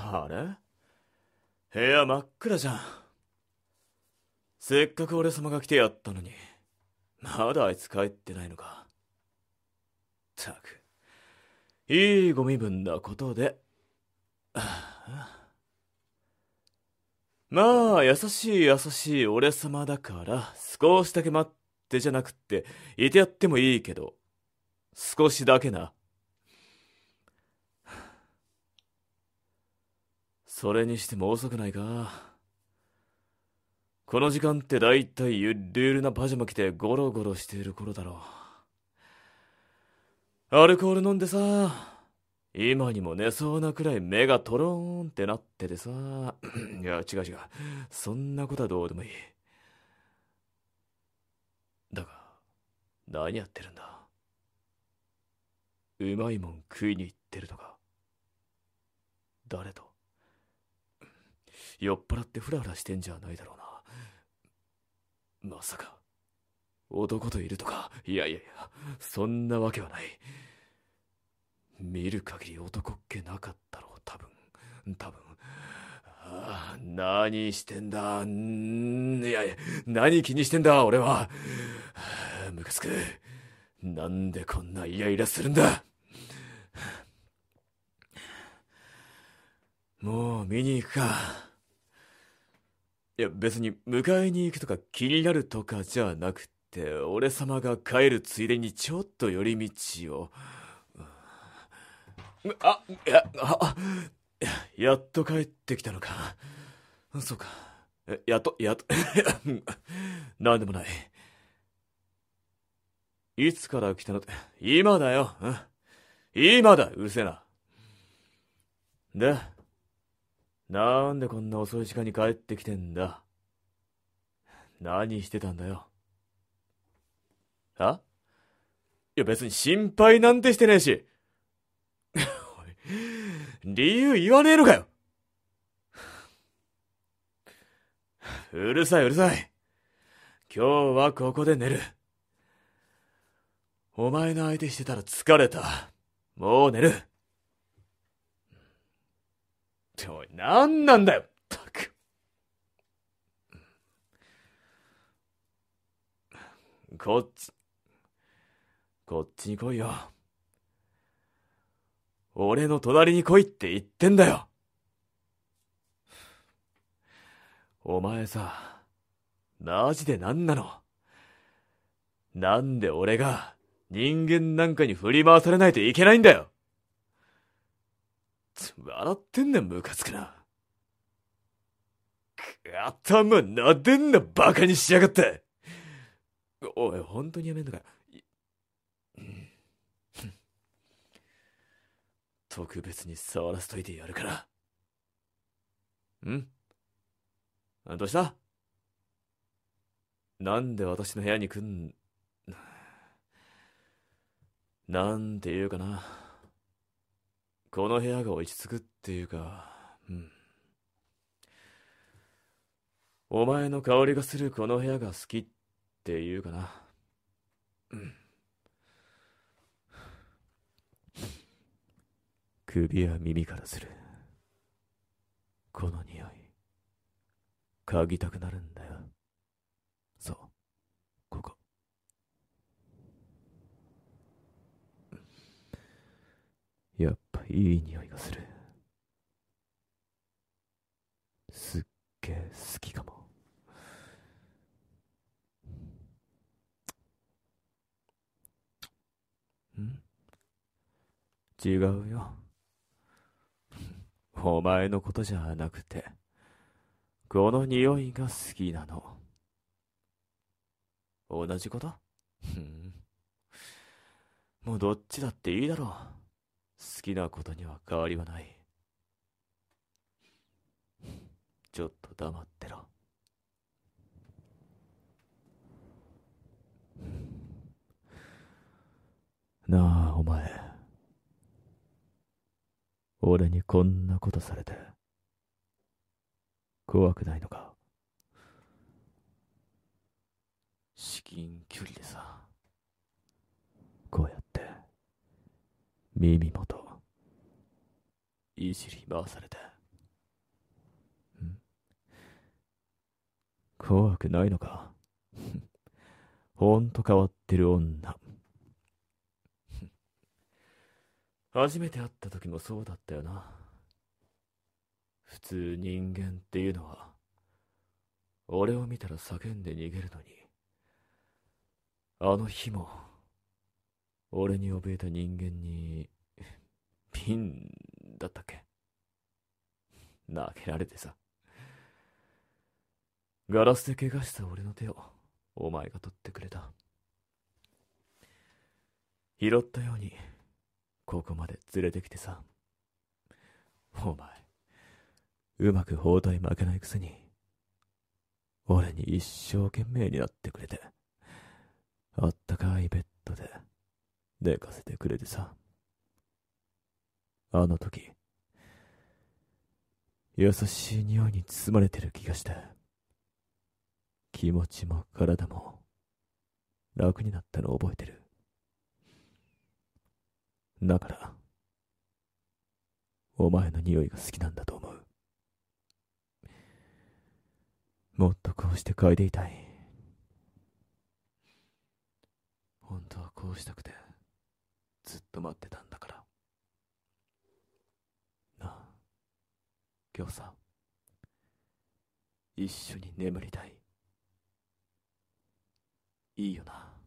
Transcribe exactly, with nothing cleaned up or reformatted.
あれ、部屋真っ暗じゃん。せっかく俺様が来てやったのに、まだあいつ帰ってないのか。ったく、いいご身分なことで。まあ、優しい優しい俺様だから、少しだけ待ってじゃなくって、いてやってもいいけど、少しだけな。それにしても遅くないか。この時間ってだいたいゆるゆるなパジャマ着てゴロゴロしている頃だろう。アルコール飲んでさ、今にも寝そうなくらい目がトローンってなっててさ。いや、違う違う。そんなことはどうでもいい。だが、何やってるんだ。うまいもん食いに行ってるとか。誰と。酔っ払ってフラフラしてんじゃないだろうな。まさか、男といるとか。いやいやいや、そんなわけはない。見る限り男っ気なかったろう、多分。多分。ああ、何してんだ。んいやいや、何気にしてんだ、俺は。はあ、ムカつく。なんでこんなイライラするんだ。もう見に行くか。いや、別に迎えに行くとか気になるとかじゃなくて、俺様が帰るついでにちょっと寄り道を。あ、いや、あ、やっと帰ってきたのか。そうか。やっと、やっと、なんでもない。いつから来たのって、今だよ。今だ、うるせえな。で、なんでこんな遅い時間に帰ってきてんだ。何してたんだよ。あ、いや別に心配なんてしてねえし。理由言わねえのかよ。うるさいうるさい。今日はここで寝る。お前の相手してたら疲れた。もう寝る。おい、なんなんだよ。ったく。こっち、こっちに来いよ。俺の隣に来いって言ってんだよ。お前さ、マジで何なの。なんで俺が人間なんかに振り回されないといけないんだよ。笑ってんねん、ムカつくな。頭撫でんな、バカにしやがって。おい、本当にやめんのかよ。特別に触らせといてやるから。ん？どうした？なんで私の部屋に来ん、なんていうかな。この部屋が落ち着くっていうか、うん。お前の香りがするこの部屋が好きっていうかな。うん。首や耳からする。この匂い。嗅ぎたくなるんだよ。そう。ここ。やっぱいい匂いがする。すっげえ好きかも。ん？違うよ。お前のことじゃなくて、この匂いが好きなの。同じこと？ふん。もうどっちだっていいだろう。好きなことには変わりはない。ちょっと黙ってろ。なあ、お前。俺にこんなことされて、怖くないのか？至近距離でさ、こうやって、耳元、いじり回されて。 怖くないのか。ほんと変わってる女。初めて会った時もそうだったよな。普通人間っていうのは、俺を見たら叫んで逃げるのに、あの日も、俺に怯えた人間に、ピンだったっけ、投げられてさ。ガラスで怪我した俺の手を、お前が取ってくれた。拾ったように、ここまで連れてきてさ。お前、うまく包帯負けないくせに、俺に一生懸命になってくれて、あったかいベッドで寝かせてくれてさ。あの時、優しい匂いに包まれてる気がして、気持ちも体も楽になったのを覚えてる。だから、お前の匂いが好きなんだと思う。もっとこうして嗅いでいたい。本当はこうしたくて、ずっと待ってたんだから。なあ、今日さ、一緒に眠りたい。いいよな。